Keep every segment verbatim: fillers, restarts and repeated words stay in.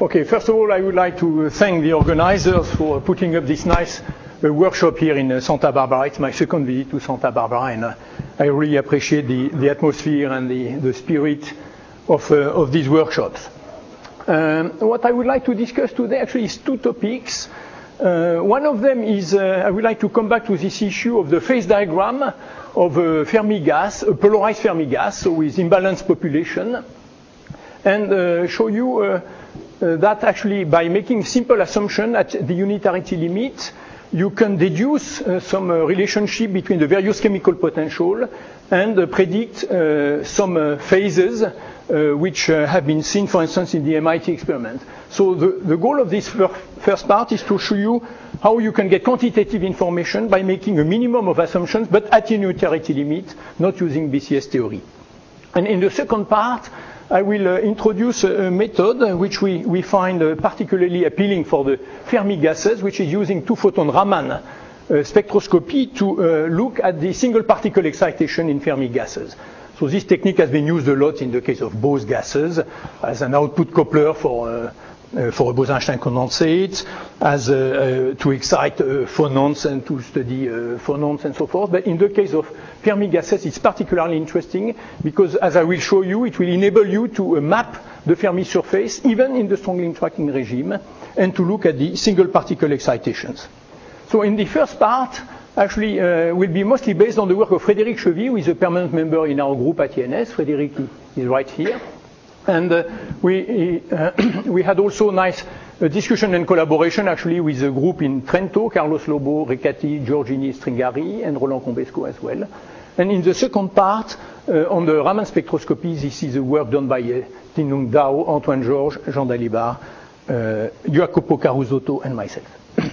Okay, first of all, I would like to thank the organizers for putting up this nice uh, workshop here in uh, Santa Barbara. It's my second visit to Santa Barbara, and uh, I really appreciate the, the atmosphere and the, the spirit of, uh, of these workshops. Um, what I would like to discuss today actually is two topics. Uh, one of them is, uh, I would like to come back to this issue of the phase diagram of a Fermi gas, a polarized Fermi gas, so with imbalanced population, and uh, show you uh, uh, that actually by making simple assumption at the unitarity limit, you can deduce uh, some uh, relationship between the various chemical potential and uh, predict uh, some uh, phases uh, which uh, have been seen, for instance, in the M I T experiment. So the, the goal of this fir first part is to show you how you can get quantitative information by making a minimum of assumptions, but at the unitarity limit, not using B C S theory. And in the second part, I will uh, introduce a, a method uh, which we, we find uh, particularly appealing for the Fermi gases, which is using two-photon Raman uh, spectroscopy to uh, look at the single particle excitation in Fermi gases. So this technique has been used a lot in the case of Bose gases as an output coupler for uh, Uh, for a Bose-Einstein condensate, as uh, uh, to excite uh, phonons and to study uh, phonons and so forth. But in the case of Fermi gases, it's particularly interesting because, as I will show you, it will enable you to uh, map the Fermi surface, even in the strongly interacting regime, and to look at the single particle excitations. So in the first part, actually, uh, will be mostly based on the work of Frédéric Chevy, who is a permanent member in our group at I N S. Frédéric is right here. And uh, we, uh, we had also nice uh, discussion and collaboration actually with a group in Trento, Carlos Lobo, Recati, Giorgini, Stringari, and Roland Combesco as well. And in the second part, uh, on the Raman spectroscopy, this is the work done by uh, Tinung Dao, Antoine Georges, Jean Dalibard, uh, Jacopo Carusotto, and myself.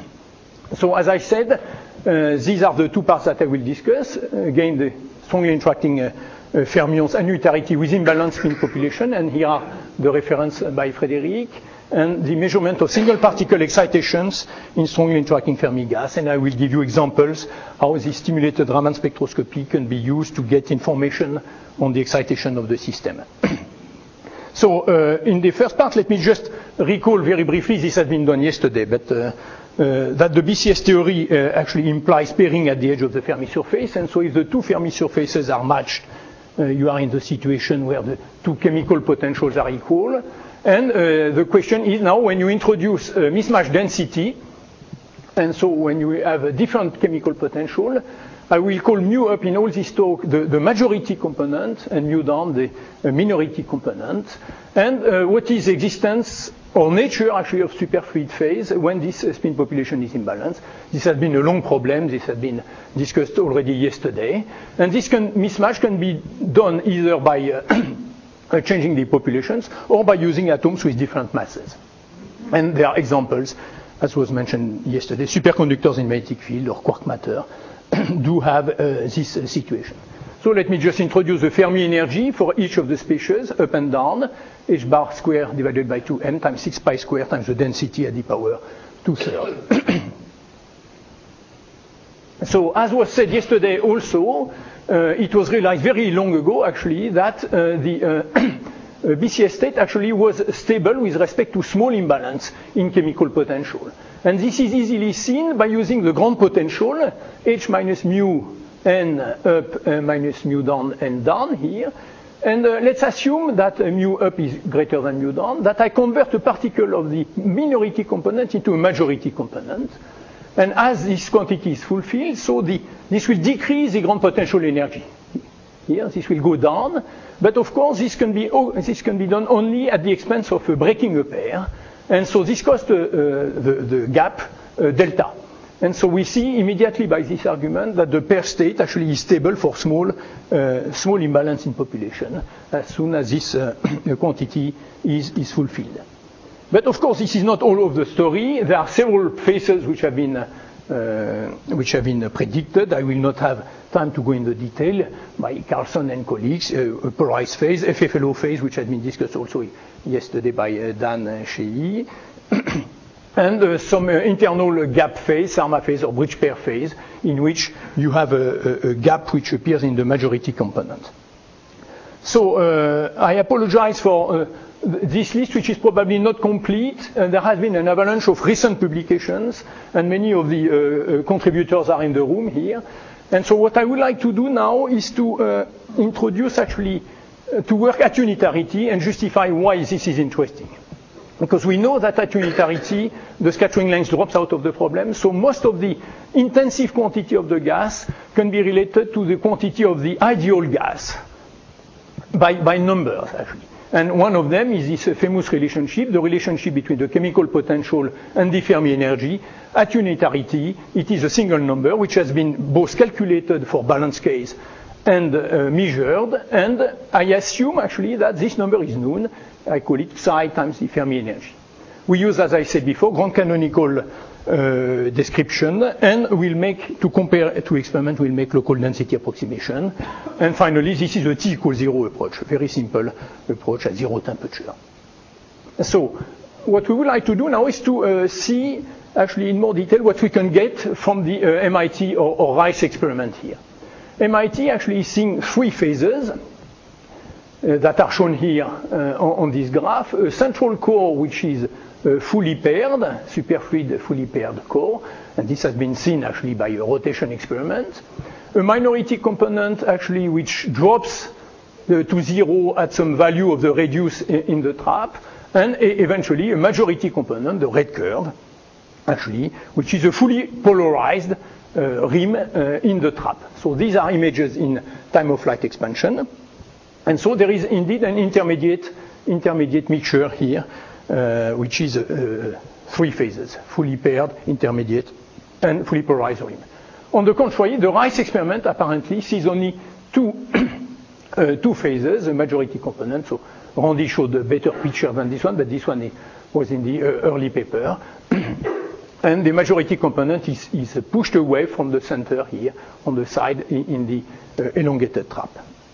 So as I said, uh, these are the two parts that I will discuss. Again, the strongly interacting uh, Uh, fermions and unitarity with imbalanced spin population, and here are the reference by Frédéric, and the measurement of single particle excitations in strongly interacting Fermi gas, and I will give you examples how this stimulated Raman spectroscopy can be used to get information on the excitation of the system. So uh, in the first part, let me just recall very briefly, this has been done yesterday, but uh, uh, that the B C S theory uh, actually implies pairing at the edge of the Fermi surface, and so if the two Fermi surfaces are matched, Uh, you are in the situation where the two chemical potentials are equal. And uh, the question is now, when you introduce a mismatch density, and so when you have a different chemical potential, I will call mu up in all this talk the, the majority component, and mu down the uh, minority component. And uh, what is existence or nature actually of superfluid phase when this uh, spin population is imbalanced? This has been a long problem. This has been discussed already yesterday. And this can, mismatch can be done either by uh, uh, changing the populations or by using atoms with different masses. And there are examples, as was mentioned yesterday, superconductors in magnetic field or quark matter do have uh, this uh, situation. So let me just introduce the Fermi energy for each of the species, up and down, h bar square divided by two m times six pi square times the density at the power two-thirds. So as was said yesterday also, uh, it was realized very long ago actually that uh, the uh, B C S state actually was stable with respect to small imbalance in chemical potential. And this is easily seen by using the ground potential, h minus mu n up uh, minus mu down n down here. And uh, let's assume that uh, mu up is greater than mu down, that I convert a particle of the minority component into a majority component. And as this quantity is fulfilled, so the, this will decrease the ground potential energy. Here, this will go down. But of course, this can be, oh, this can be done only at the expense of uh, breaking a pair. And so this costs uh, uh, the, the gap uh, delta. And so we see immediately by this argument that the pair state actually is stable for small, uh, small imbalance in population as soon as this uh, quantity is, is fulfilled. But of course, this is not all of the story. There are several phases which have been, uh, which have been predicted. I will not have time to go into detail by Carlson and colleagues. Uh, a polarized phase, F F L O phase, which has been discussed also yesterday by uh, Dan Shei. And uh, some uh, internal gap phase, Sarma phase or bridge pair phase, in which you have a, a, a gap which appears in the majority component. So uh, I apologize for uh, this list, which is probably not complete. And there has been an avalanche of recent publications, and many of the uh, uh, contributors are in the room here. And so what I would like to do now is to uh, introduce actually uh, to work at unitarity and justify why this is interesting. Because we know that at unitarity, the scattering length drops out of the problem, so most of the intensive quantity of the gas can be related to the quantity of the ideal gas by, by numbers, actually. And one of them is this famous relationship, the relationship between the chemical potential and the Fermi energy. At unitarity, it is a single number which has been both calculated for balance case and uh, measured, and I assume actually that this number is known. I call it psi times the Fermi energy. We use, as I said before, grand canonical uh, description, and we'll make, to compare to experiment, we'll make local density approximation. And finally, this is a T equals zero approach, a very simple approach at zero temperature. So what we would like to do now is to uh, see, actually in more detail, what we can get from the uh, M I T or, or Rice experiment here. M I T actually is seeing three phases Uh, that are shown here uh, on, on this graph. A central core which is uh, fully paired, superfluid fully paired core, and this has been seen actually by a rotation experiment. A minority component actually which drops uh, to zero at some value of the radius in, in the trap, and a, eventually a majority component, the red curve, actually, which is a fully polarized uh, rim uh, in the trap. So these are images in time-of-flight expansion. And so there is indeed an intermediate, intermediate mixture here, uh, which is uh, three phases, fully paired, intermediate, and fully polarized rim. On the contrary, the Rice experiment apparently sees only two, uh, two phases, a majority component. So Randy showed a better picture than this one, but this one was in the uh, early paper. And the majority component is, is pushed away from the center here on the side in, in the uh, elongated trap.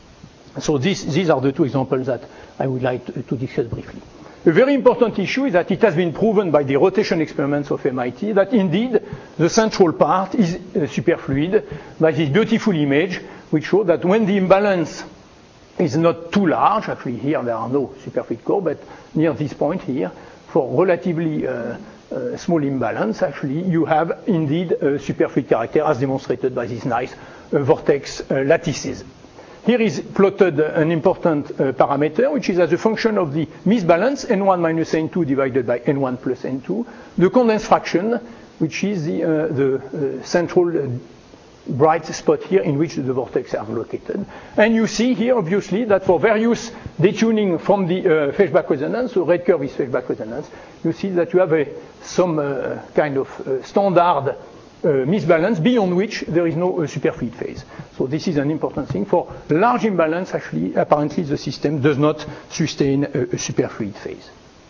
So this, these are the two examples that I would like to, to discuss briefly. A very important issue is that it has been proven by the rotation experiments of M I T that indeed the central part is uh, superfluid by this beautiful image which shows that when the imbalance is not too large, actually here there are no superfluid core, but near this point here, for relatively uh, uh, small imbalance, actually you have indeed a superfluid character as demonstrated by these nice uh, vortex uh, lattices. Here is plotted an important uh, parameter, which is as a function of the misbalance, N one minus N two divided by N one plus N two, the condensed fraction, which is the, uh, the uh, central uh, bright spot here in which the vortex are located. And you see here, obviously, that for various detuning from the uh, Feshbach resonance, so red curve is Feshbach resonance, you see that you have a, some uh, kind of uh, standard Uh, misbalance beyond which there is no uh, superfluid phase. So this is an important thing. For large imbalance, actually, apparently the system does not sustain a, a superfluid phase.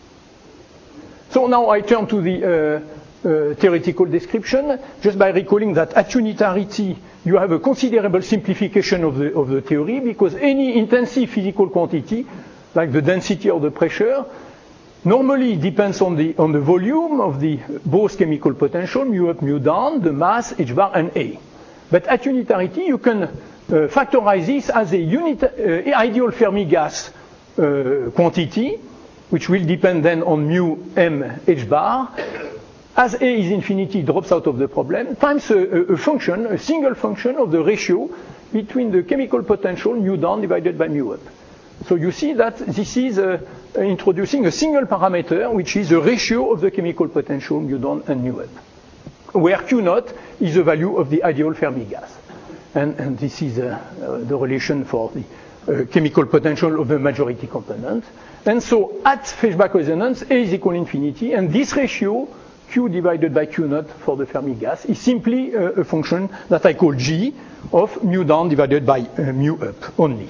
So now I turn to the uh, uh, theoretical description, just by recalling that at unitarity you have a considerable simplification of the, of the theory, because any intensive physical quantity, like the density or the pressure, normally depends on the, on the volume of the both chemical potential, mu up, mu down, the mass, h bar, and A. But at unitarity, you can uh, factorize this as a unit, uh, ideal Fermi gas uh, quantity, which will depend then on mu m h bar. As A is infinity, drops out of the problem, times a, a function, a single function of the ratio between the chemical potential mu down divided by mu up. So you see that this is uh, introducing a single parameter, which is the ratio of the chemical potential mu down and mu up, where Q naught is the value of the ideal Fermi gas. And, and this is uh, uh, the relation for the uh, chemical potential of the majority component. And so at Feshbach resonance, A is equal to infinity, and this ratio, Q divided by Q naught for the Fermi gas, is simply uh, a function that I call G of mu down divided by uh, mu up only.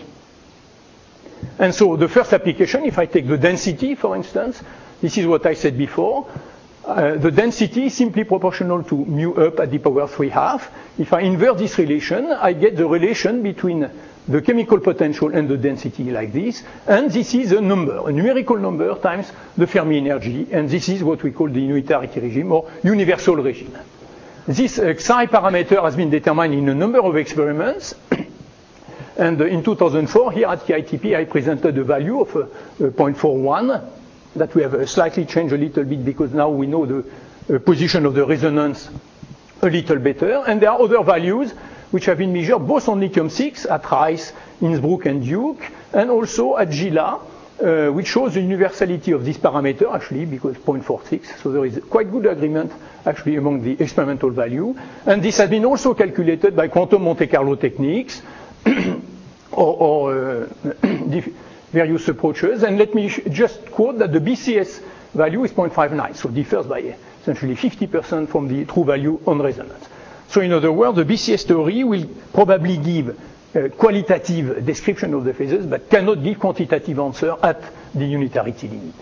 And so the first application, if I take the density, for instance, this is what I said before. Uh, the density is simply proportional to mu up at the power three half. If I invert this relation, I get the relation between the chemical potential and the density like this. And this is a number, a numerical number times the Fermi energy. And this is what we call the unitarity regime or universal regime. This uh, psi parameter has been determined in a number of experiments. And uh, in two thousand four, here at the I T P, I presented a value of uh, uh, zero point four one that we have uh, slightly changed a little bit because now we know the uh, position of the resonance a little better. And there are other values which have been measured both on lithium six at Rice, Innsbruck, and Duke, and also at Gila, uh, which shows the universality of this parameter, actually, because zero point four six. So there is quite good agreement, actually, among the experimental value. And this has been also calculated by quantum Monte Carlo techniques or, or uh, various approaches. And let me just quote that the B C S value is zero point five nine, so differs by essentially fifty percent from the true value on resonance. So in other words, the B C S theory will probably give a qualitative description of the phases, but cannot give quantitative answer at the unitarity limit.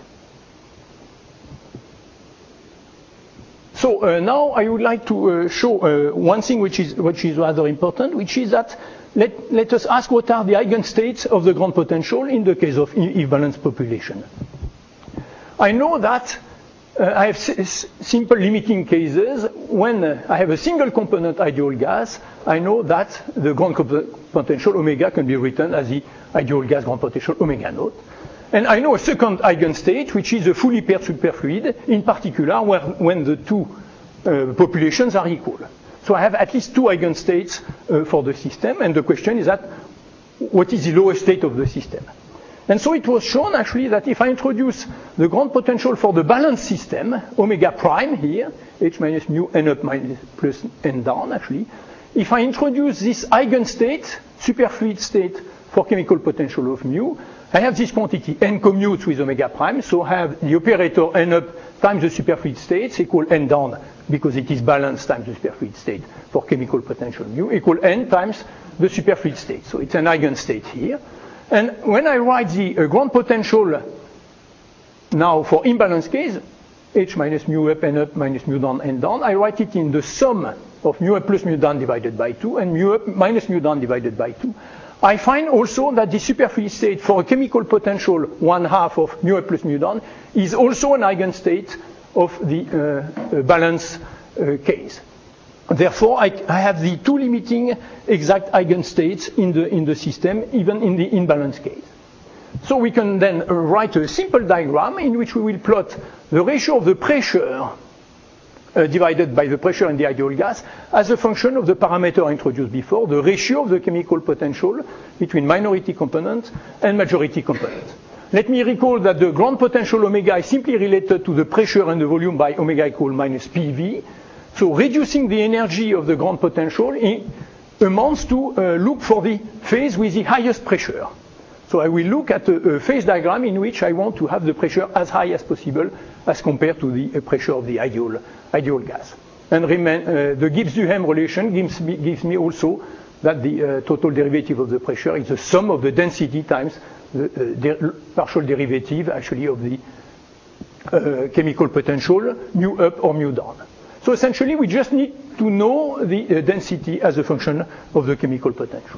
So uh, now I would like to uh, show uh, one thing which is, which is rather important, which is that let, let us ask what are the eigenstates of the ground potential in the case of if-balanced population. I know that Uh, I have s simple limiting cases. When uh, I have a single component ideal gas, I know that the ground potential omega can be written as the ideal gas ground potential omega naught. And I know a second eigenstate, which is a fully paired superfluid, in particular where, when the two uh, populations are equal. So I have at least two eigenstates uh, for the system, and the question is that what is the lowest state of the system? And so it was shown actually that if I introduce the ground potential for the balanced system, omega prime here, h minus mu n up minus plus n down actually, if I introduce this eigenstate, superfluid state for chemical potential of mu, I have this quantity n commutes with omega prime, so I have the operator n up times the superfluid states equal n down because it is balanced times the superfluid state for chemical potential mu equal n times the superfluid state. So it's an eigenstate here. And when I write the uh, ground potential now for imbalance case, h minus mu up n up minus mu down n down, I write it in the sum of mu up plus mu down divided by two and mu up minus mu down divided by two. I find also that the superfluid state for a chemical potential one half of mu up plus mu down is also an eigenstate of the uh, uh, balance uh, case. Therefore, I, I have the two limiting exact eigenstates in the, in the system, even in the imbalance case. So we can then uh, write a simple diagram in which we will plot the ratio of the pressure uh, divided by the pressure in the ideal gas as a function of the parameter I introduced before, the ratio of the chemical potential between minority component and majority component. Let me recall that the ground potential omega is simply related to the pressure and the volume by omega equal minus P V. So reducing the energy of the ground potential amounts to uh, look for the phase with the highest pressure. So I will look at a, a phase diagram in which I want to have the pressure as high as possible as compared to the uh, pressure of the ideal, ideal gas. And remain, uh, the Gibbs-Duhem relation gives me, gives me also that the uh, total derivative of the pressure is the sum of the density times the uh, der partial derivative actually of the uh, chemical potential, mu up or mu down. So essentially, we just need to know the uh, density as a function of the chemical potential.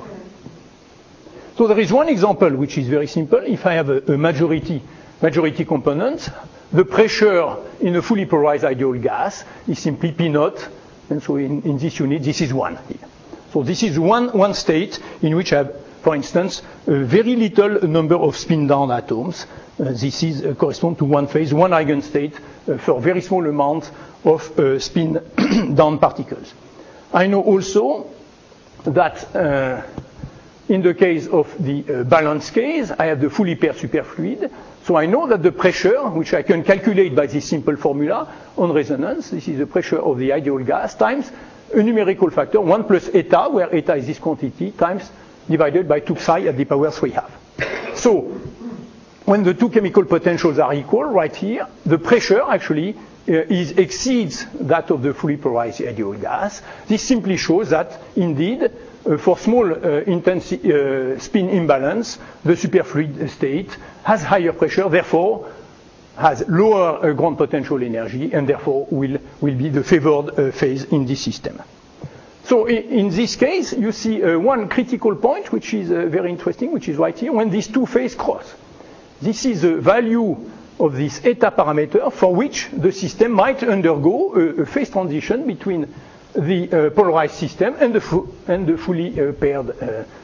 So there is one example which is very simple. If I have a, a majority, majority component, the pressure in a fully polarized ideal gas is simply P naught. And so in, in this unit, this is one here. So this is one, one state in which I have, for instance, a very little number of spin down atoms. Uh, this is uh, correspond to one phase, one eigenstate uh, for a very small amount of uh, spin down particles. I know also that uh, in the case of the uh, balance case, I have the fully paired superfluid. So I know that the pressure, which I can calculate by this simple formula on resonance, this is the pressure of the ideal gas times a numerical factor, one plus eta, where eta is this quantity, times divided by two psi at the power three half. So when the two chemical potentials are equal, right here, the pressure actually uh, is exceeds that of the fully polarized ideal gas. This simply shows that, indeed, uh, for small uh, intensi uh, spin imbalance, the superfluid state has higher pressure, therefore has lower uh, ground potential energy, and therefore will, will be the favored uh, phase in this system. So in, in this case, you see uh, one critical point, which is uh, very interesting, which is right here, when these two phases cross. This is the value of this eta parameter for which the system might undergo a, a phase transition between the uh, polarized system and the, fu and the fully uh, paired uh,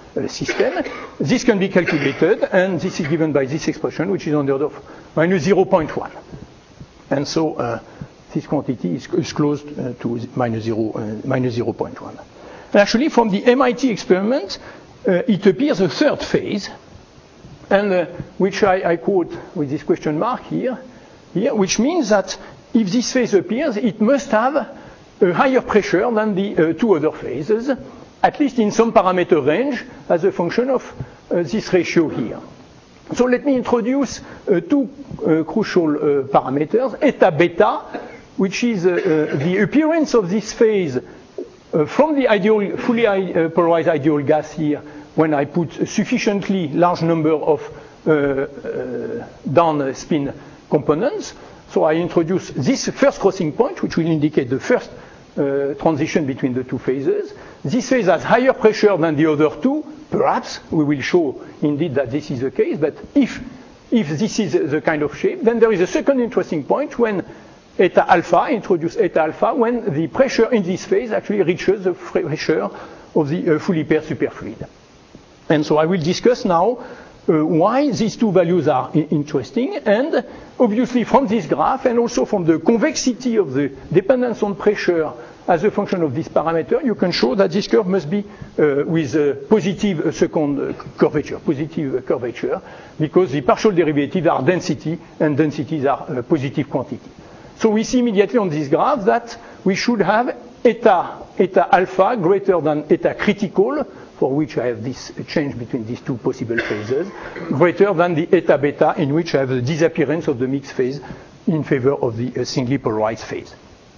uh, system. This can be calculated, and this is given by this expression, which is on the order of minus zero point one. And so uh, this quantity is, is close uh, to minus zero, uh, minus zero point one. And actually, from the M I T experiment, uh, it appears a third phase, and uh, which I, I quote with this question mark here, here, which means that if this phase appears, it must have a higher pressure than the uh, two other phases, at least in some parameter range, as a function of uh, this ratio here. So let me introduce uh, two uh, crucial uh, parameters, eta beta, which is uh, uh, the appearance of this phase uh, from the ideal, fully uh, polarized ideal gas here, when I put a sufficiently large number of uh, uh, down spin components. So I introduce this first crossing point, which will indicate the first uh, transition between the two phases. This phase has higher pressure than the other two. Perhaps we will show indeed that this is the case, but if, if this is the kind of shape, then there is a second interesting point when eta alpha, introduce eta alpha, when the pressure in this phase actually reaches the pressure of the uh, fully paired superfluid. And so I will discuss now uh, why these two values are interesting, and obviously from this graph and also from the convexity of the dependence on pressure as a function of this parameter, you can show that this curve must be uh, with a positive uh, second uh, curvature, positive uh, curvature, because the partial derivatives are density, and densities are uh, positive quantity. So we see immediately on this graph that we should have eta, eta alpha greater than eta critical, for which I have this change between these two possible phases, greater than the eta beta, in which I have the disappearance of the mixed phase in favor of the uh, singly polarized phase.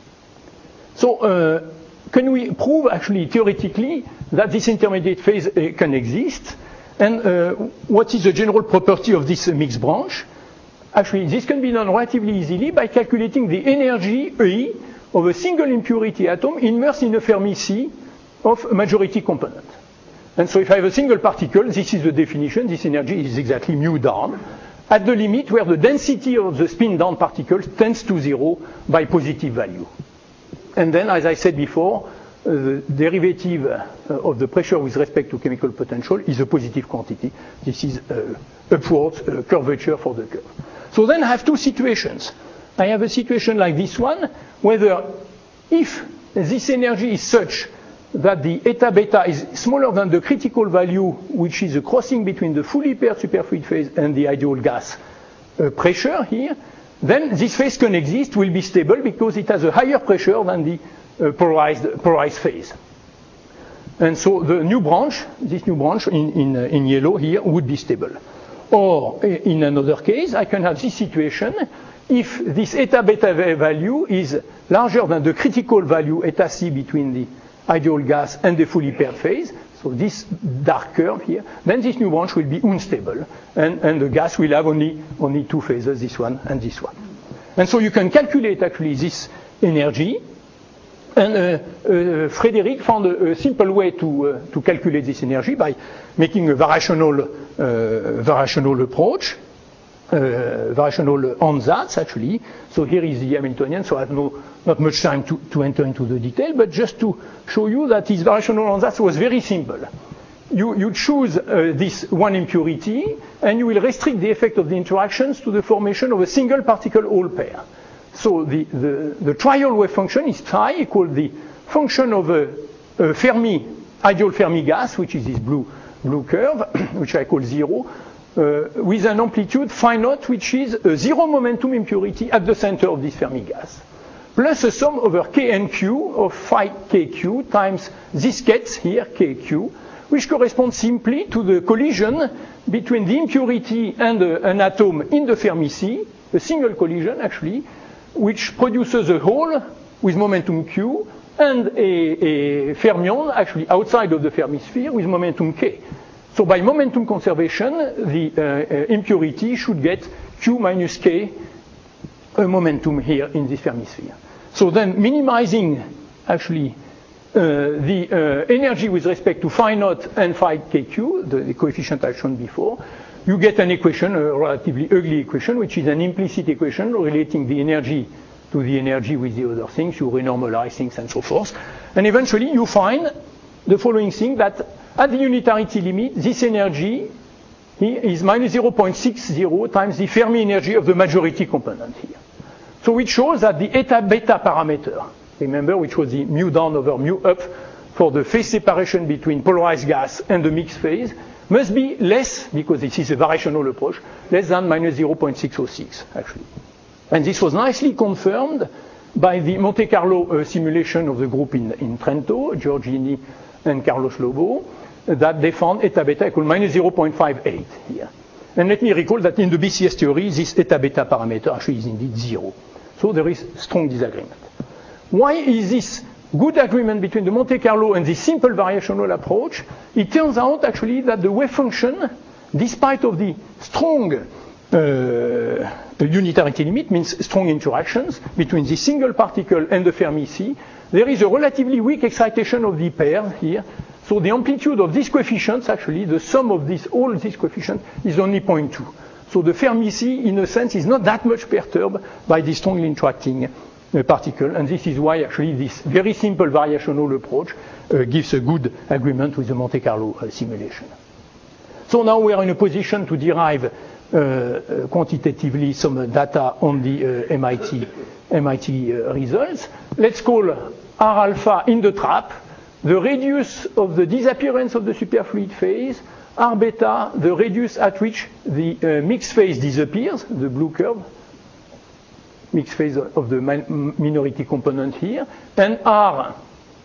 So uh, can we prove actually theoretically that this intermediate phase uh, can exist? And uh, what is the general property of this uh, mixed branch? Actually, this can be done relatively easily by calculating the energy E of a single impurity atom immersed in a Fermi sea of a majority component. And so if I have a single particle, this is the definition, this energy is exactly mu down, at the limit where the density of the spin down particles tends to zero by positive value. And then, as I said before, uh, the derivative uh, of the pressure with respect to chemical potential is a positive quantity. This is uh, upward uh, curvature for the curve. So then I have two situations. I have a situation like this one, whether if this energy is such that the eta beta is smaller than the critical value, which is a crossing between the fully paired superfluid phase and the ideal gas uh, pressure here, then this phase can exist, will be stable, because it has a higher pressure than the uh, polarized, polarized phase. And so the new branch, this new branch in, in, uh, in yellow here, would be stable. Or in another case, I can have this situation if this eta beta value is larger than the critical value eta c between the ideal gas and the fully paired phase, so this dark curve here, then this new branch will be unstable, and, and the gas will have only, only two phases, this one and this one. And so you can calculate actually this energy, and uh, uh, Frederick found a, a simple way to, uh, to calculate this energy by making a variational, uh, variational approach. Uh, variational ansatz, actually. So here is the Hamiltonian, so I have no, not much time to, to enter into the detail, but just to show you that this variational ansatz was very simple. You, you choose uh, this one impurity, and you will restrict the effect of the interactions to the formation of a single particle Hall pair. So the, the, the trial wave function is psi equal the function of a, a Fermi, ideal Fermi gas, which is this blue, blue curve, which I call zero, Uh, with an amplitude phi naught, which is a zero momentum impurity at the center of this Fermi gas, plus a sum over K N Q of phi K Q times this ket here, K Q, which corresponds simply to the collision between the impurity and uh, an atom in the Fermi sea, a single collision actually, which produces a hole with momentum Q and a, a fermion actually outside of the Fermi sphere with momentum K. So by momentum conservation, the uh, uh, impurity should get Q minus K a momentum here in this Fermi sphere. So then minimizing actually uh, the uh, energy with respect to phi naught and phi K Q, the, the coefficient I've shown before, you get an equation, a relatively ugly equation, which is an implicit equation relating the energy to the energy with the other things. You renormalize things and so forth. And eventually you find the following thing, that at the unitarity limit, this energy is minus zero point six zero times the Fermi energy of the majority component here. So it shows that the eta beta parameter, remember, which was the mu down over mu up for the phase separation between polarized gas and the mixed phase, must be less, because this is a variational approach, less than minus zero point six zero six, actually. And this was nicely confirmed by the Monte Carlo uh, simulation of the group in, in Trento, Giorgini and Carlos Lobo, uh, that they found eta beta equal minus zero point five eight here. And let me recall that in the B C S theory, this eta beta parameter actually is indeed zero. So there is strong disagreement. Why is this good agreement between the Monte Carlo and the simple variational approach? It turns out actually that the wave function, despite of the strong uh, unitarity limit, means strong interactions between the single particle and the Fermi C, there is a relatively weak excitation of the pair here. So the amplitude of these coefficients, actually, the sum of these, all these coefficients, is only zero point two. So the Fermi C, in a sense, is not that much perturbed by the strongly interacting uh, particle, and this is why actually this very simple variational approach uh, gives a good agreement with the Monte Carlo uh, simulation. So now we are in a position to derive uh, uh, quantitatively some data on the uh, M I T, M I T uh, results. Let's call R alpha in the trap the radius of the disappearance of the superfluid phase, R beta, the radius at which the uh, mixed phase disappears, the blue curve, mixed phase of the min minority component here, and R,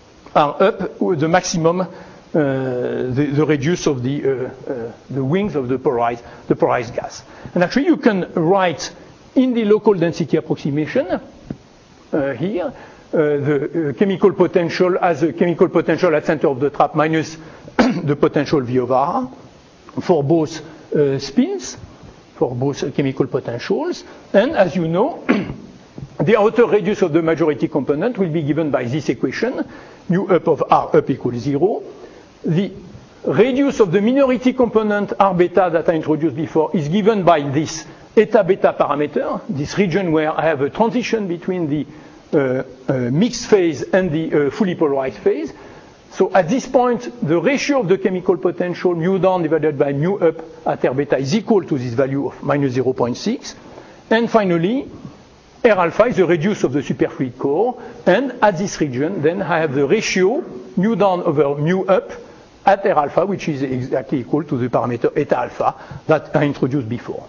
R up, the maximum, uh, the, the radius of the, uh, uh, the wings of the polarized, the polarized gas. And actually you can write in the local density approximation uh, here, Uh, the uh, chemical potential as a chemical potential at center of the trap minus the potential V of R for both uh, spins, for both uh, chemical potentials. And as you know, the outer radius of the majority component will be given by this equation, mu up of R up equals zero. The radius of the minority component R beta that I introduced before is given by this eta beta parameter, this region where I have a transition between the Uh, uh, mixed phase and the uh, fully polarized phase. So at this point, the ratio of the chemical potential mu down divided by mu up at R beta is equal to this value of minus zero point six. And finally, R alpha is the radius of the superfluid core. And at this region, then I have the ratio mu down over mu up at R alpha, which is exactly equal to the parameter eta alpha that I introduced before.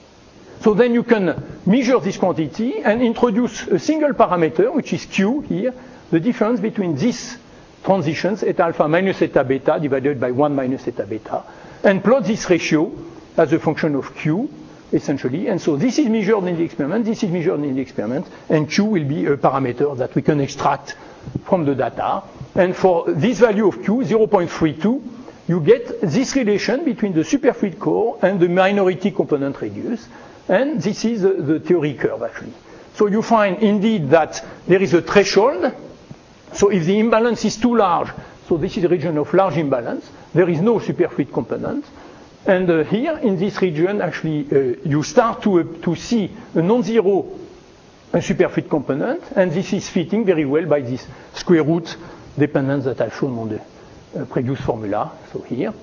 So then you can measure this quantity and introduce a single parameter, which is Q here, the difference between these transitions, eta alpha minus eta beta divided by one minus eta beta, and plot this ratio as a function of Q, essentially. And so this is measured in the experiment, this is measured in the experiment, and Q will be a parameter that we can extract from the data. And for this value of Q, zero point three two, you get this relation between the superfluid core and the minority component radius. And this is the, the theory curve, actually. So you find indeed that there is a threshold. So if the imbalance is too large, so this is a region of large imbalance, there is no superfluid component. And uh, here in this region, actually, uh, you start to, uh, to see a non-zero superfluid component, and this is fitting very well by this square root dependence that I've shown on the uh, previous formula. So here,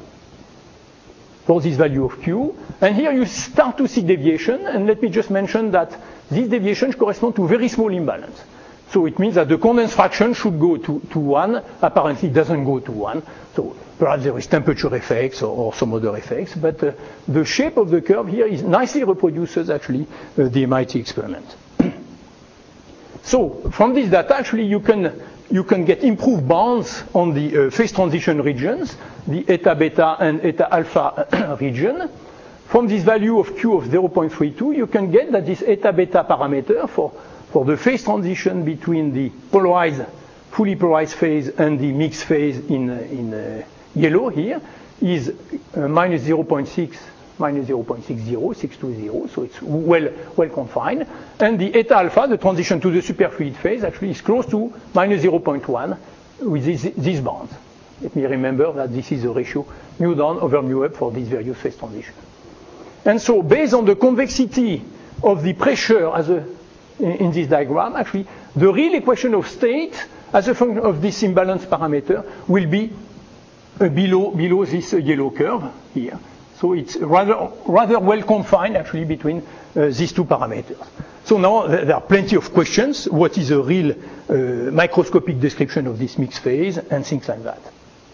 for this value of Q. And here you start to see deviation, and let me just mention that these deviations correspond to very small imbalance. So it means that the condensed fraction should go to, to one, apparently it doesn't go to one. So perhaps there is temperature effects or, or some other effects, but uh, the shape of the curve here is nicely reproduces actually uh, the M I T experiment. So from this data, actually you can you can get improved bounds on the uh, phase transition regions, the eta beta and eta alpha region. From this value of Q of zero point three two, you can get that this eta beta parameter for, for the phase transition between the polarized, fully polarized phase and the mixed phase in, in uh, yellow here is uh, minus zero point six, minus zero point six zero, six two zero, so it's well, well confined. And the eta alpha, the transition to the superfluid phase, actually is close to minus zero point one with these, these bounds. Let me remember that this is the ratio mu down over mu up for these various phase transitions. And so based on the convexity of the pressure as a, in, in this diagram, actually, the real equation of state as a function of this imbalance parameter will be uh, below, below this uh, yellow curve here. So it's rather, rather well confined actually between uh, these two parameters. So now there are plenty of questions. What is a real uh, microscopic description of this mixed phase and things like that.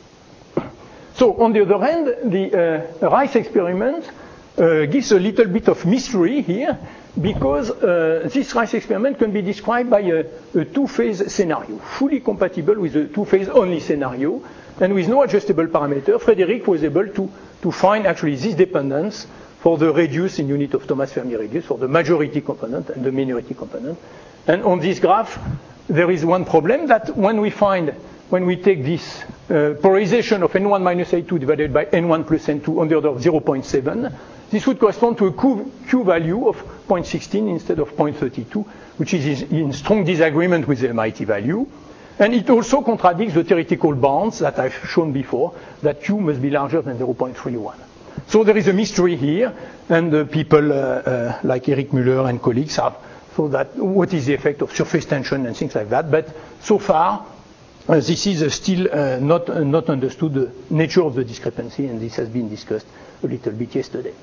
So on the other hand, the uh, Rice experiment uh, gives a little bit of mystery here because uh, this Rice experiment can be described by a, a two-phase scenario, fully compatible with a two-phase only scenario, and with no adjustable parameter. Frédéric was able to, to find actually this dependence for the radius in unit of Thomas Fermi radius, for the majority component and the minority component. And on this graph, there is one problem that when we find, when we take this uh, polarization of N one minus A two divided by N one plus N two on the order of zero point seven, this would correspond to a Q, Q value of zero point one six instead of zero point three two, which is in strong disagreement with the M I T value. And it also contradicts the theoretical bounds that I've shown before, that Q must be larger than zero point three one. So there is a mystery here, and uh, people uh, uh, like Eric Müller and colleagues have thought that what is the effect of surface tension and things like that. But so far, uh, this is uh, still uh, not, uh, not understood the nature of the discrepancy, and this has been discussed a little bit yesterday.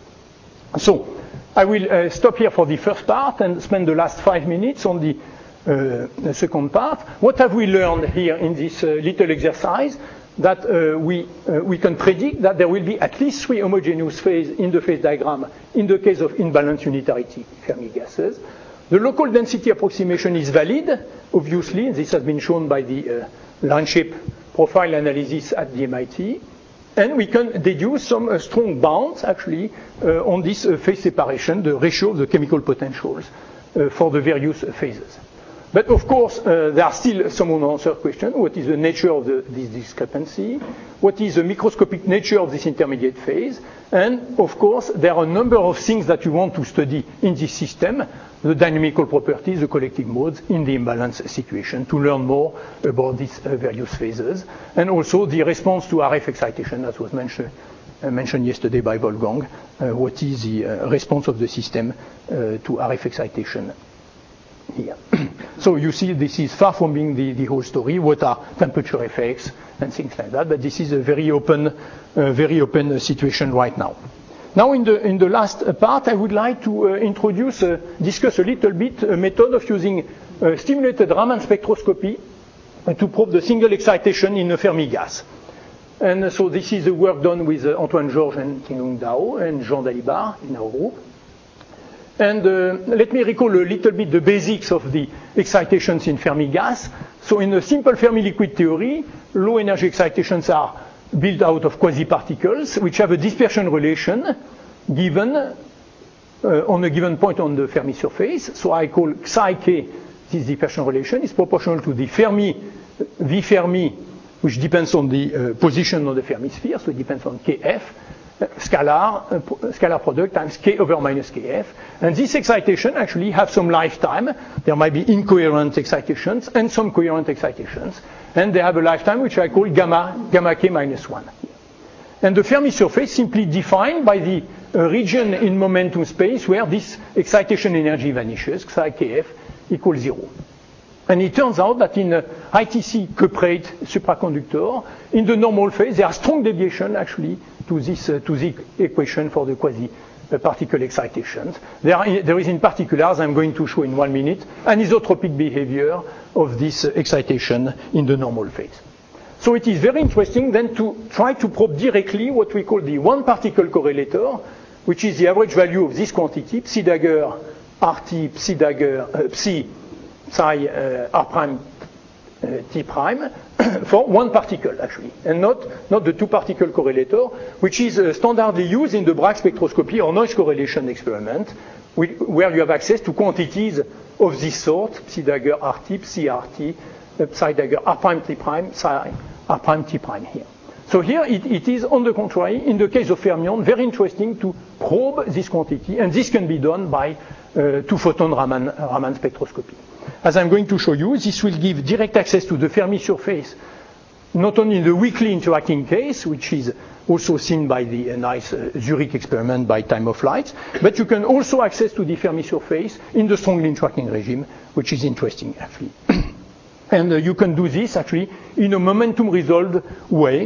So I will uh, stop here for the first part and spend the last five minutes on the Uh, the second part. What have we learned here in this uh, little exercise? That uh, we, uh, we can predict that there will be at least three homogeneous phases in the phase diagram in the case of imbalanced unitarity Fermi gases. The local density approximation is valid, obviously, and this has been shown by the uh, line shape profile analysis at the M I T. And we can deduce some uh, strong bounds, actually, uh, on this uh, phase separation, the ratio of the chemical potentials uh, for the various uh, phases. But of course, uh, there are still some unanswered questions. What is the nature of the, this discrepancy? What is the microscopic nature of this intermediate phase? And of course, there are a number of things that you want to study in this system, the dynamical properties, the collective modes in the imbalance situation, to learn more about these uh, various phases. And also the response to R F excitation, as was mentioned, uh, mentioned yesterday by Wolfgang. Uh, what is the uh, response of the system uh, to R F excitation here? So you see, this is far from being the, the whole story. What are temperature effects and things like that? But this is a very open, uh, very open situation right now. Now, in the in the last part, I would like to uh, introduce, uh, discuss a little bit a method of using uh, stimulated Raman spectroscopy uh, to probe the single excitation in a Fermi gas. And uh, so this is the work done with uh, Antoine Georges and Qinglong Dao and Jean Dalibard in our group. And uh, let me recall a little bit the basics of the excitations in Fermi gas. So in a simple Fermi liquid theory, low energy excitations are built out of quasi-particles, which have a dispersion relation given uh, on a given point on the Fermi surface. So I call psi k this dispersion relation is proportional to the Fermi, V Fermi, which depends on the uh, position on the Fermi sphere, so it depends on kf. Scalar, uh, scalar product times k over minus kf. And this excitation actually have some lifetime. There might be incoherent excitations and some coherent excitations. And they have a lifetime which I call gamma, gamma k minus one. And the Fermi surface simply defined by the uh, region in momentum space where this excitation energy vanishes, psi kf equals zero. And it turns out that in a I T C cuprate supraconductor, in the normal phase, there are strong deviation actually to this uh, to the equation for the quasi-particle excitations. There, are, there is in particular, as I'm going to show in one minute, an isotropic behavior of this uh, excitation in the normal phase. So it is very interesting then to try to probe directly what we call the one-particle correlator, which is the average value of this quantity, psi dagger rt, psi dagger, uh, psi psi uh, r prime uh, t prime for one particle actually, and not, not the two-particle correlator, which is uh, standardly used in the Bragg spectroscopy or noise correlation experiment, which, where you have access to quantities of this sort, psi dagger rt, psi rt, uh, psi dagger r prime t prime, psi r prime t prime here. So here it, it is, on the contrary, in the case of fermion, very interesting to probe this quantity, and this can be done by uh, two-photon Raman, Raman spectroscopy. As I'm going to show you, this will give direct access to the Fermi surface, not only in the weakly interacting case, which is also seen by the uh, nice uh, Zurich experiment by time of flight, but you can also access to the Fermi surface in the strongly interacting regime, which is interesting actually. And uh, you can do this actually in a momentum resolved way,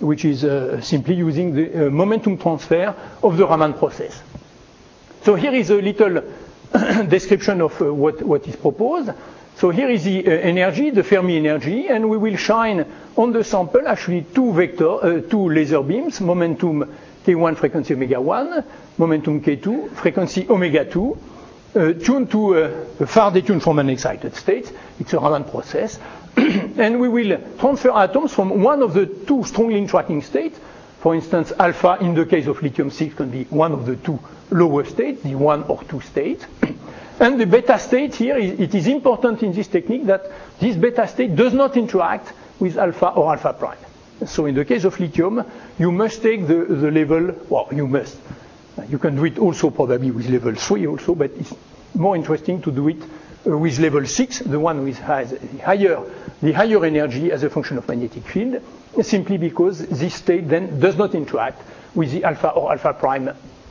which is uh, simply using the uh, momentum transfer of the Raman process. So here is a little description of uh, what, what is proposed. So here is the uh, energy, the Fermi energy, and we will shine on the sample actually two vector, uh, two laser beams, momentum K one, frequency omega one, momentum K two, frequency omega two, uh, tuned to uh, far detuned from an excited state. It's a Raman process. And we will transfer atoms from one of the two strongly interacting states. For instance, alpha in the case of lithium six can be one of the two lower states, the one or two state. And the beta state here, it is important in this technique that this beta state does not interact with alpha or alpha prime. So in the case of lithium, you must take the, the level, well, you must. You can do it also probably with level three also, but it's more interesting to do it uh, with level six, the one which has the higher, the higher energy as a function of magnetic field, simply because this state then does not interact with the alpha or alpha prime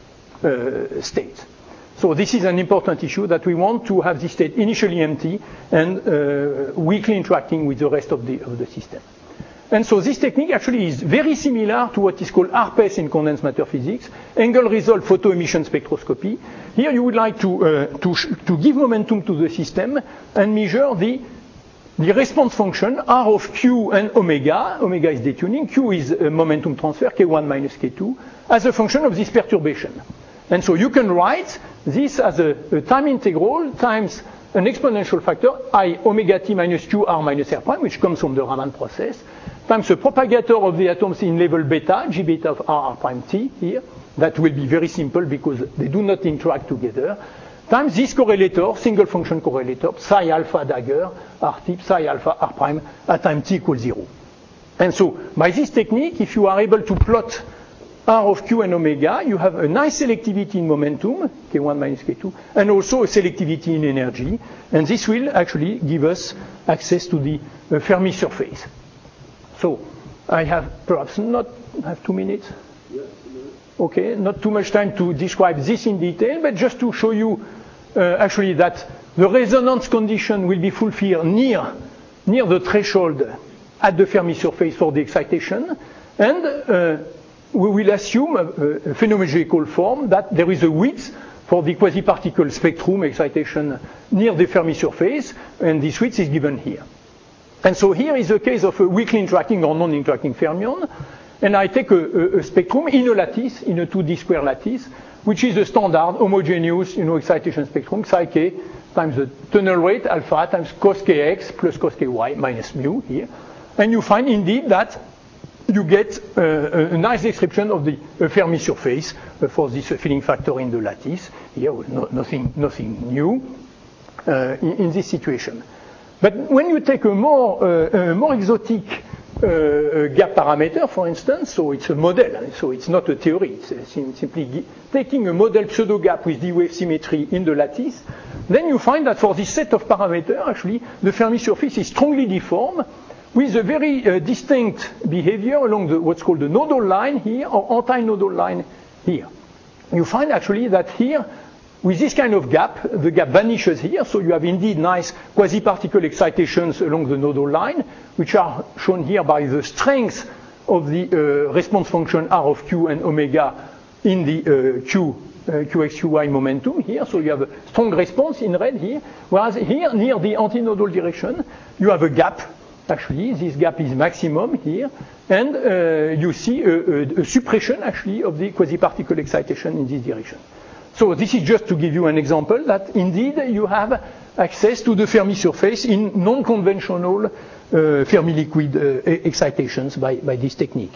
uh, state. So this is an important issue, that we want to have this state initially empty and uh, weakly interacting with the rest of the, of the system. And so this technique actually is very similar to what is called R P E S in condensed matter physics, angle-resolved photoemission spectroscopy. Here you would like to, uh, to, to give momentum to the system and measure the, the response function R of Q and omega. Omega is detuning, Q is a momentum transfer, K one minus K two, as a function of this perturbation. And so you can write this as a, a time integral times an exponential factor, I omega t minus Q R minus R prime, which comes from the Raman process, times the propagator of the atoms in level beta, G beta of R R prime T here. That will be very simple because they do not interact together, times this correlator, single function correlator, psi alpha dagger, R T, psi alpha R prime at time T equals zero. And so by this technique, if you are able to plot R of Q and omega, you have a nice selectivity in momentum, K one minus K two, and also a selectivity in energy. And this will actually give us access to the uh, Fermi surface. So I have perhaps not have two minutes. Yes. Okay, not too much time to describe this in detail, but just to show you uh, actually that the resonance condition will be fulfilled near, near the threshold at the Fermi surface for the excitation. And uh, we will assume a, a phenomenological form that there is a width for the quasi-particle spectrum excitation near the Fermi surface, and this width is given here. And so here is a case of a weakly interacting or non-interacting fermion, and I take a, a, a spectrum in a lattice, in a two D square lattice, which is a standard homogeneous, you know, excitation spectrum, psi k times the tunnel rate alpha times cos kx plus cos ky minus mu here, and you find indeed that you get uh, a nice description of the uh, Fermi surface uh, for this uh, filling factor in the lattice. Here, no, nothing, nothing new uh, in, in this situation. But when you take a more, uh, a more exotic uh, gap parameter, for instance, so it's a model, so it's not a theory, it's simply taking a model pseudo gap with D-wave symmetry in the lattice, then you find that for this set of parameters, actually, the Fermi surface is strongly deformed, with a very uh, distinct behavior along the, what's called the nodal line here, or anti-nodal line here. You find actually that here, with this kind of gap, the gap vanishes here, so you have indeed nice quasi-particle excitations along the nodal line, which are shown here by the strength of the uh, response function R of Q and omega in the uh, Q, uh, Qx, Qy momentum here, so you have a strong response in red here, whereas here, near the antinodal direction, you have a gap. Actually, this gap is maximum here, and uh, you see a, a, a suppression actually of the quasi-particle excitation in this direction. So this is just to give you an example that indeed you have access to the Fermi surface in non-conventional uh, Fermi liquid uh, excitations by, by this technique.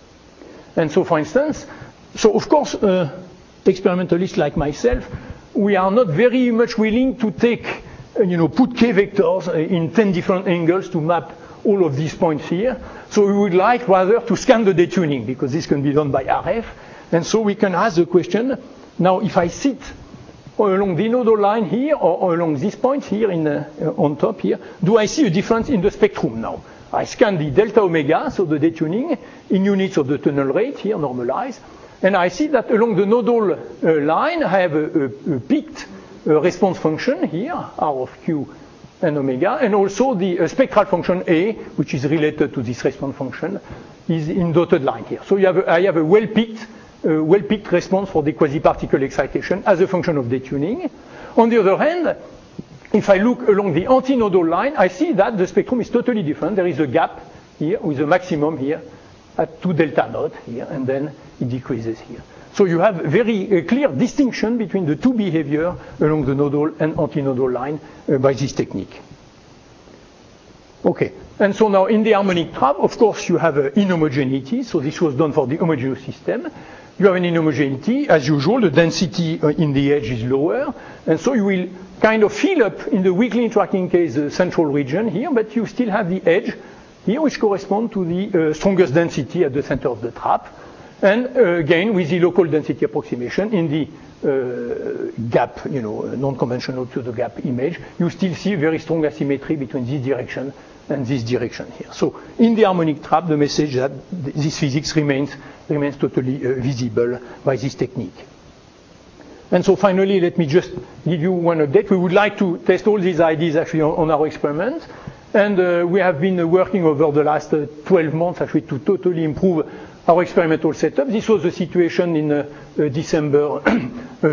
And so, for instance, so of course, uh, experimentalists like myself, we are not very much willing to take you know, put k vectors in ten different angles to map all of these points here. So we would like rather to scan the detuning, because this can be done by R F. And so we can ask the question, now if I sit along the nodal line here, or, or along this point here in, uh, on top here, do I see a difference in the spectrum now? I scan the delta omega, so the detuning, in units of the tunnel rate here, normalized. And I see that along the nodal uh, line, I have a, a, a peaked Uh, response function here, R of Q and omega, and also the uh, spectral function A, which is related to this response function, is in dotted line here. So you have a, I have a well-picked, uh, well-picked response for the quasi-particle excitation as a function of detuning. On the other hand, if I look along the antinodal line, I see that the spectrum is totally different. There is a gap here with a maximum here at two delta naught here, and then it decreases here. So you have very uh, clear distinction between the two behavior along the nodal and antinodal line uh, by this technique. Okay, and so now in the harmonic trap, of course, you have uh, inhomogeneity. So this was done for the homogeneous system. You have an inhomogeneity. As usual, the density uh, in the edge is lower, and so you will kind of fill up in the weakly interacting case the central region here, but you still have the edge here, which correspond to the uh, strongest density at the center of the trap. And uh, again, with the local density approximation in the uh, gap, you know, non-conventional to the gap image, you still see very strong asymmetry between this direction and this direction here. So in the harmonic trap, the message that this physics remains, remains totally uh, visible by this technique. And so finally, let me just give you one update. We would like to test all these ideas actually on, on our experiments. And uh, we have been uh, working over the last uh, twelve months actually to totally improve our experimental setup. This was the situation in uh, uh, December uh,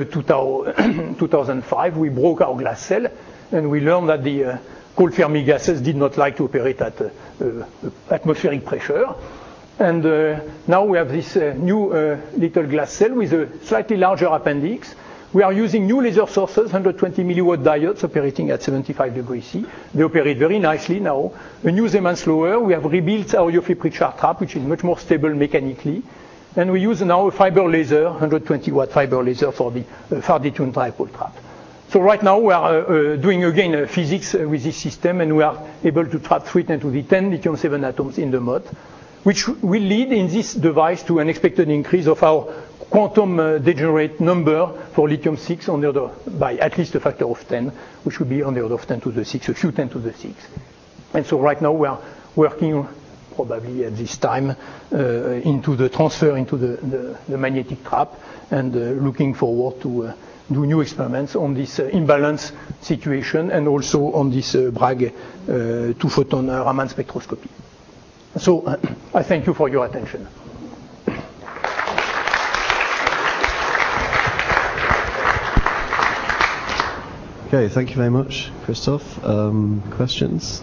two thousand five. We broke our glass cell, and we learned that the uh, cold Fermi gases did not like to operate at uh, uh, atmospheric pressure. And uh, now we have this uh, new uh, little glass cell with a slightly larger appendix. We are using new laser sources, one hundred twenty milliwatt diodes operating at seventy-five degrees C. They operate very nicely now. A new Zeeman slower. We have rebuilt our Yoffie-Pritchard trap, which is much more stable mechanically. And we use now a fiber laser, one hundred twenty watt fiber laser for the uh, far detuned dipole trap. So right now we are uh, uh, doing again uh, physics uh, with this system, and we are able to trap three ten to the ten lithium seven atoms in the mode, which will lead in this device to an expected increase of our quantum uh, degenerate number for lithium six on the order by at least a factor of ten, which would be on the order of ten to the six, a few ten to the six. And so right now we are working probably at this time uh, into the transfer into the, the, the magnetic trap, and uh, looking forward to uh, do new experiments on this uh, imbalance situation, and also on this uh, Bragg uh, two-photon uh, Raman spectroscopy. So uh, I thank you for your attention. Okay, thank you very much, Christoph. Um, questions?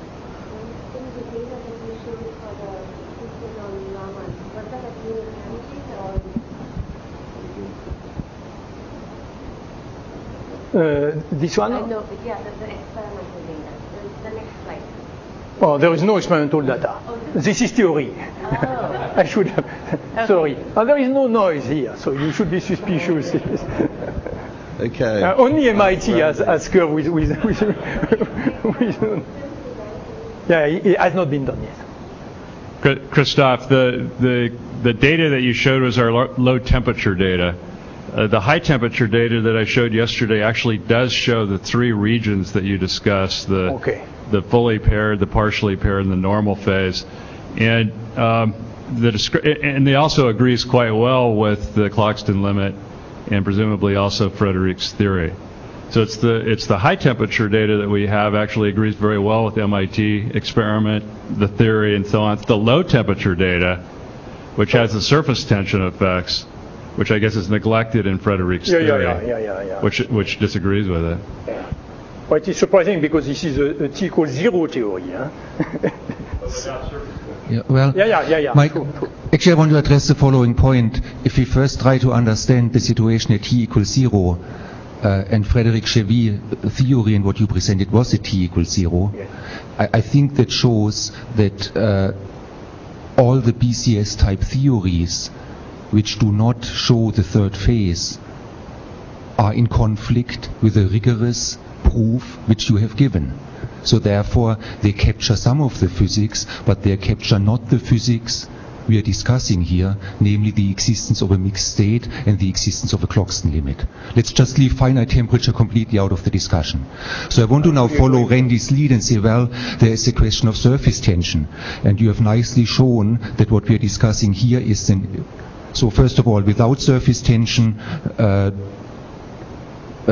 Uh, this one? Uh, no, yeah, the, the experimental data. The, the next slide. Oh, there is no experimental data. Oh, this is theory. Oh. I should have. Okay. Sorry. Oh, there is no noise here, so you should be suspicious. Okay. Uh, only M I T has, has curve with, with, with, with yeah, it, it has not been done yet. Christoph, the, the, the data that you showed was our low temperature data. Uh, the high temperature data that I showed yesterday actually does show the three regions that you discussed, the, okay. the fully paired, the partially paired, and the normal phase. And, um, the descri- and they also agrees quite well with the Cloxton limit, and presumably also Frederick's theory. So it's the it's the high temperature data that we have actually agrees very well with the M I T experiment, the theory, and so on. It's the low temperature data, which has the surface tension effects, which I guess is neglected in Frederick's yeah, theory, yeah, yeah, yeah, yeah. which which disagrees with it. Yeah. Well, it is surprising because this is a, a T equals zero theory. Huh? Yeah, well, yeah, yeah, yeah, yeah. Mike, true, true. actually I want to address the following point. If we first try to understand the situation at T equals zero, uh, and Frederick Chevy theory and what you presented was at T equals zero, Yes. I, I think that shows that uh, all the B C S type theories which do not show the third phase are in conflict with the rigorous proof which you have given. So therefore, they capture some of the physics, but they capture not the physics we are discussing here, namely the existence of a mixed state and the existence of a Cloxton limit. Let's just leave finite temperature completely out of the discussion. So I want to now follow Randy's lead and say, well, there is a question of surface tension. And you have nicely shown that what we are discussing here is then, so first of all, without surface tension, uh, uh,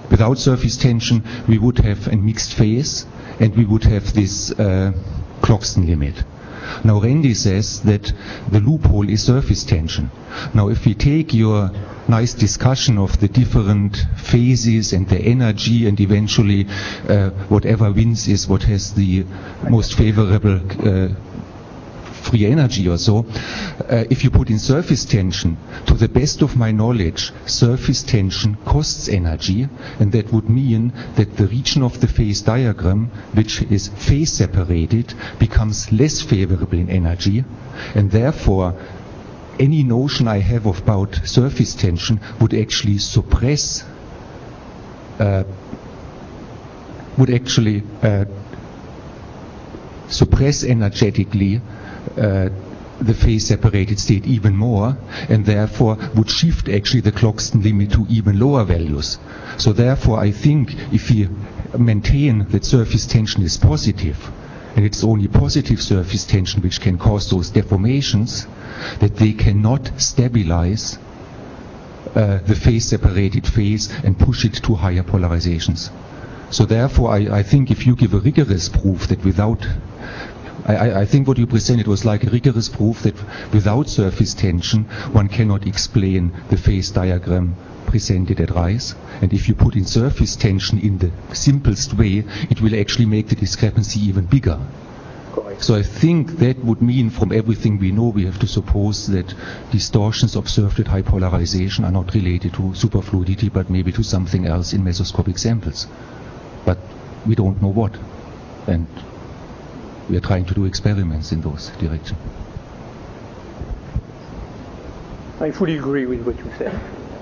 without surface tension, we would have a mixed phase, and we would have this uh, Cloxton limit. Now Randy says that the loophole is surface tension. Now if we take your nice discussion of the different phases and the energy and eventually uh, whatever wins is what has the most favorable uh, free energy or so, uh, if you put in surface tension, to the best of my knowledge, surface tension costs energy, and that would mean that the region of the phase diagram, which is phase separated, becomes less favorable in energy, and therefore any notion I have about surface tension would actually suppress uh, would actually uh, suppress energetically Uh, the phase separated state even more, and therefore would shift actually the Cloxton limit to even lower values. So therefore I think if we maintain that surface tension is positive, and it's only positive surface tension which can cause those deformations, that they cannot stabilize uh, the phase separated phase and push it to higher polarizations. So therefore I, I think if you give a rigorous proof that without I, I think what you presented was like a rigorous proof that without surface tension one cannot explain the phase diagram presented at RISE, and if you put in surface tension in the simplest way, it will actually make the discrepancy even bigger. Correct. So I think that would mean from everything we know we have to suppose that distortions observed at high polarization are not related to superfluidity but maybe to something else in mesoscopic samples. But we don't know what. And we are trying to do experiments in those directions. I fully agree with what you said.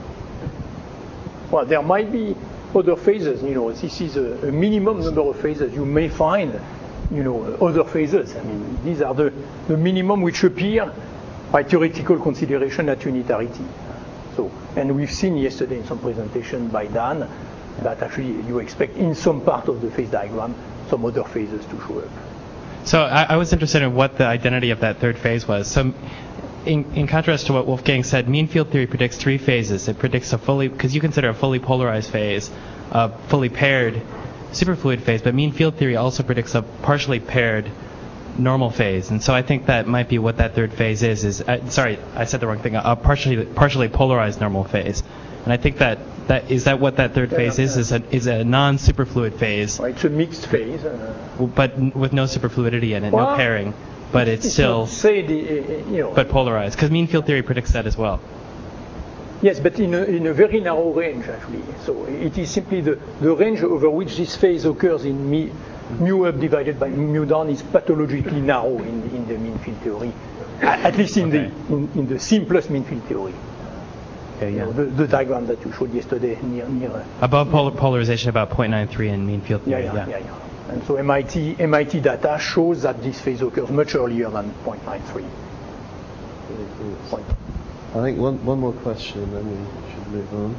Well, there might be other phases, you know, this is a, a minimum number of phases. You may find, you know, other phases. I mean, these are the, the minimum which appear by theoretical consideration at unitarity. So, and we've seen yesterday in some presentation by Dan that actually you expect in some part of the phase diagram some other phases to show up. So I, I was interested in what the identity of that third phase was. So in, in contrast to what Wolfgang said, mean field theory predicts three phases. It predicts a fully, because you consider a fully polarized phase, a fully paired superfluid phase, but mean field theory also predicts a partially paired normal phase. And so I think that might be what that third phase is, is uh, sorry, I said the wrong thing, a, a partially partially polarized normal phase. And I think that, that is that what that third phase is, is a, is a non-superfluid phase. Well, it's a mixed phase. Uh, but n- with no superfluidity in it, well, no pairing. But it's, it's still, say the, uh, you know, but polarized, because mean field theory predicts that as well. Yes, but in a, in a very narrow range, actually. So it is simply the, the range over which this phase occurs in mu, mu up divided by mu down is pathologically narrow in, in the mean field theory, at least in, okay. the, in, in the simplest mean field theory. Okay, yeah. You know, the, the diagram that you showed yesterday near... near uh, Above polar, polarization about zero point nine three in mean field theory. Yeah, yeah, yeah. yeah. yeah. And so M I T, M I T data shows that this phase occurs much earlier than zero point nine three. Point. I think one, one more question and then we should move on.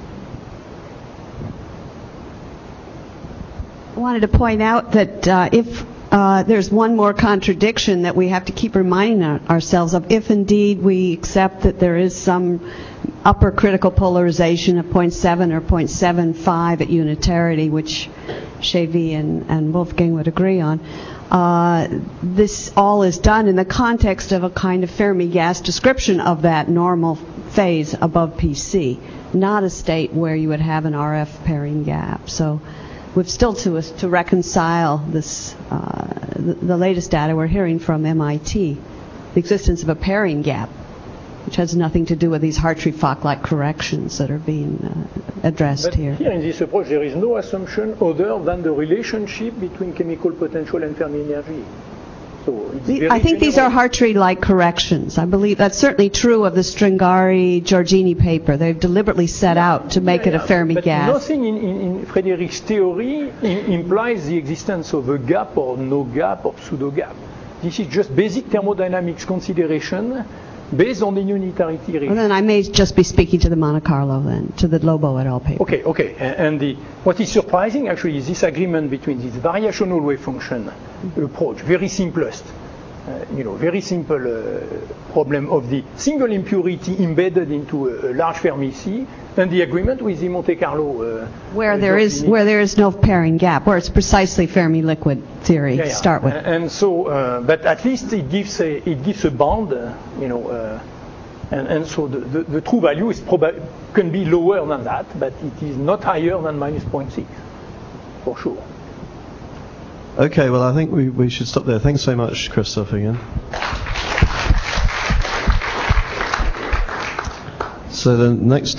I wanted to point out that uh, if uh, there's one more contradiction that we have to keep reminding our, ourselves of, if indeed we accept that there is some upper critical polarization of zero point seven or zero point seven five at unitarity, which Chevy and, and Wolfgang would agree on, Uh, this all is done in the context of a kind of Fermi gas description of that normal phase above P C, not a state where you would have an R F pairing gap. So we've still to to reconcile this, uh, the, the latest data we're hearing from M I T, the existence of a pairing gap, which has nothing to do with these Hartree-Fock-like corrections that are being uh, addressed but here. Here in this approach, there is no assumption other than the relationship between chemical potential and Fermi energy. So it's very I think general. these are Hartree-like corrections. I believe that's certainly true of the Stringari-Giorgini paper. They've deliberately set yeah, out to make yeah, it a Fermi but gas. Nothing in, in, in Frederick's theory in, implies the existence of a gap or no gap or pseudo gap. This is just basic thermodynamics consideration based on the unitarity ratio. Well, then I may just be speaking to the Monte Carlo then, to the Lobo et al. Paper. Okay, okay. And, and the, what is surprising actually is this agreement between this variational wave function approach, very simplest, uh, you know, very simple uh, problem of the single impurity embedded into a, a large Fermi sea, and the agreement with the Monte Carlo. Uh, Where uh, there is where there is no pairing gap, where it's precisely Fermi liquid theory yeah, to yeah. start with. And, and so, uh, but at least it gives a it gives a bound, uh, you know, uh, and, and so the, the, the true value is proba- can be lower than that, but it is not higher than minus zero point six, for sure. Okay, well, I think we, we should stop there. Thanks so much, Christoph, again. So the next